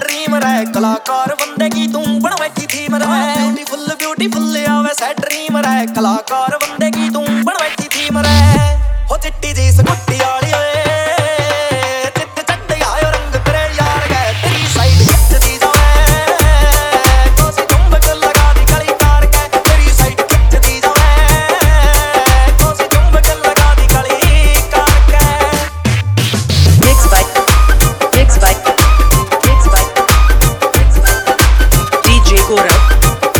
dream रे कलाकार बंदे की तू बन बैठी थी मरे ब्यूटीफुल ब्यूटीफुल आवे से ड्रीम रे कलाकार बंदे की तू बन बैठी थी मरे हो चिट्टी जी स्कूटी वाली ओए चिट्ट चट्ट आयो रंग करे यार गए तेरी साइड खिंचदी जावे कोसी चुंबक लगा दी गली कार के तेरी साइड खिंचदी जावे कोसी चुंबक लगा दी गली कार के Mixed by DJ Gaurav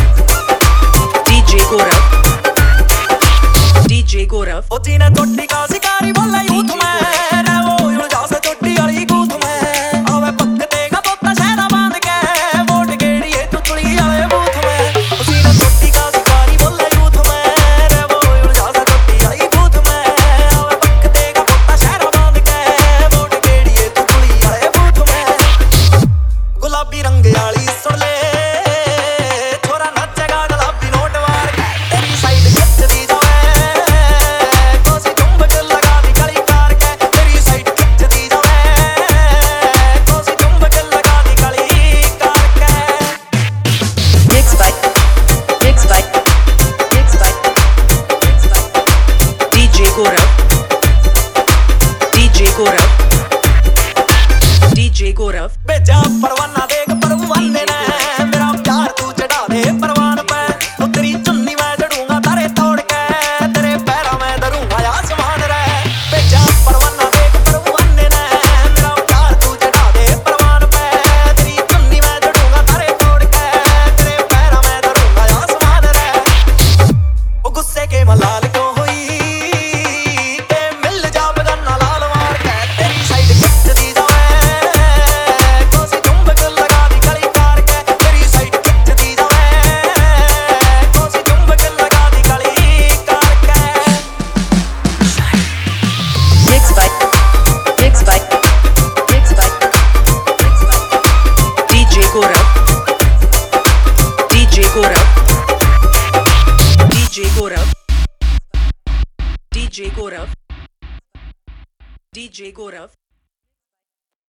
ओ जीने चोटी का शिकारी बोला यूथ में रे वो उलझा से चोटी वाली कूद में आवे पकते का बोता शहरा बांध के वोट गेड़ी है चुचड़ी वाले बूथ में ओ जीने चोटी का शिकारी बोला यूथ में रे वो उलझा से चोटी वाली कूद में आवे पकते का बोता शहरा बांध के वोट गेड़ी है चुचड़ी वाले बूथ में गुलाबी रंग वाली सुन ले छोरा नाचेगा गुलाबी नोट वार के तेरी साइड खिंचदी DJ Gaurav बेजा परवाना देख परवाने ने मेरा प्यार तू चढ़ा दे परवान पे ओ तेरी चुन्नी मैं जड़ूंगा तारे तोड़ के तेरे पैरों में धरूंगा आसमान रे बेजा परवाना देख परवाने ने मेरा प्यार तू चढ़ा दे परवान पे तेरी चुन्नी मैं जड़ूंगा तारे तोड़ के तेरे पैरों में धरूंगा आसमान रे ओ गुस्से के मलाल को हुई ते मिल जा बगन्ना लाल मार के तेरी साइड खिंचदी DJ Gaurav